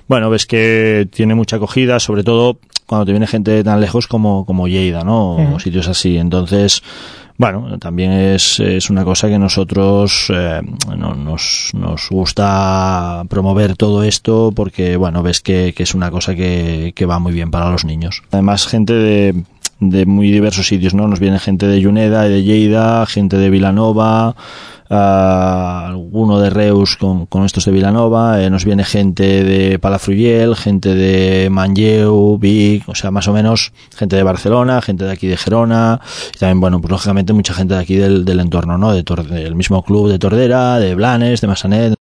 bueno, ves que tiene mucha acogida, sobre todo cuando te viene gente tan lejos como Lleida, ¿no? O sitios así. Entonces, bueno, también es una cosa que nosotros nos gusta promover todo esto porque, bueno, ves que es una cosa que va muy bien para los niños. Además, gente de muy diversos sitios, ¿no? Nos viene gente de Juneda y de Lleida, gente de Vilanova, alguno de Reus con estos de Vilanova, nos viene gente de Palafrugell, gente de Manlleu, Vic, o sea, más o menos gente de Barcelona, gente de aquí de Gerona, y también, bueno, pues lógicamente mucha gente de aquí del entorno, ¿no? Del mismo club de Tordera, de Blanes, de Massanet.